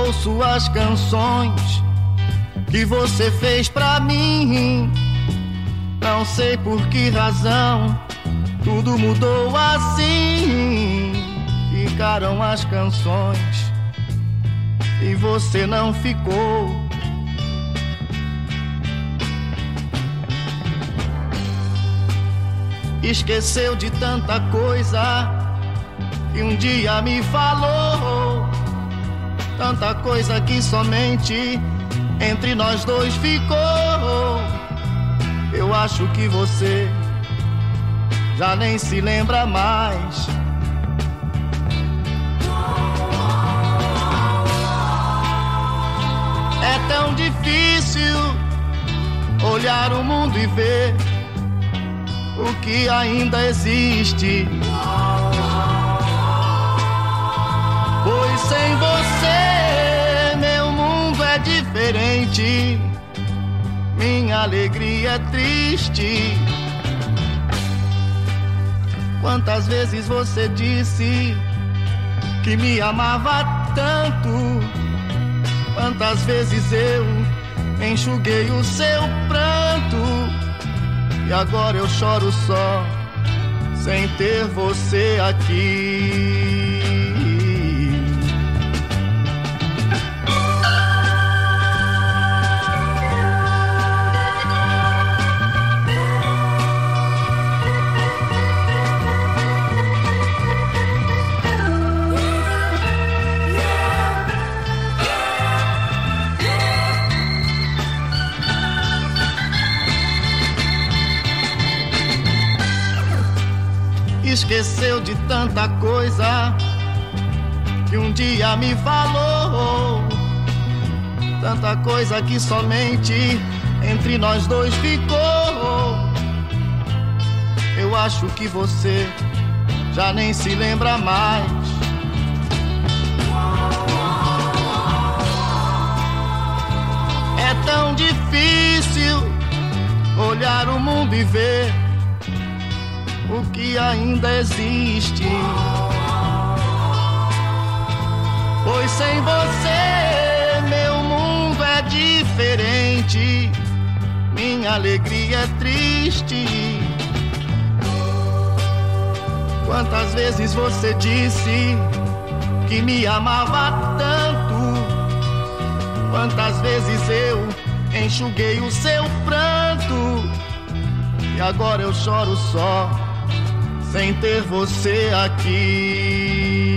ouço as canções que você fez pra mim. Não sei por que razão tudo mudou assim. Ficaram as canções e você não ficou. Esqueceu de tanta coisa que um dia me falou. Tanta coisa que somente entre nós dois ficou. Eu acho que você já nem se lembra mais. É tão difícil olhar o mundo e ver o que ainda existe. Pois sem você meu mundo é diferente. Minha alegria é triste. Quantas vezes você disse que me amava tanto? Quantas vezes eu enxuguei o seu pranto? E agora eu choro só, sem ter você aqui. Esqueceu de tanta coisa que um dia me falou. Tanta coisa que somente entre nós dois ficou. Eu acho que você já nem se lembra mais. É tão difícil olhar o mundo e ver o que ainda existe. Pois sem você meu mundo é diferente. Minha alegria é triste. Quantas vezes você disse que me amava tanto? Quantas vezes eu enxuguei o seu pranto? E agora eu choro só, sem ter você aqui.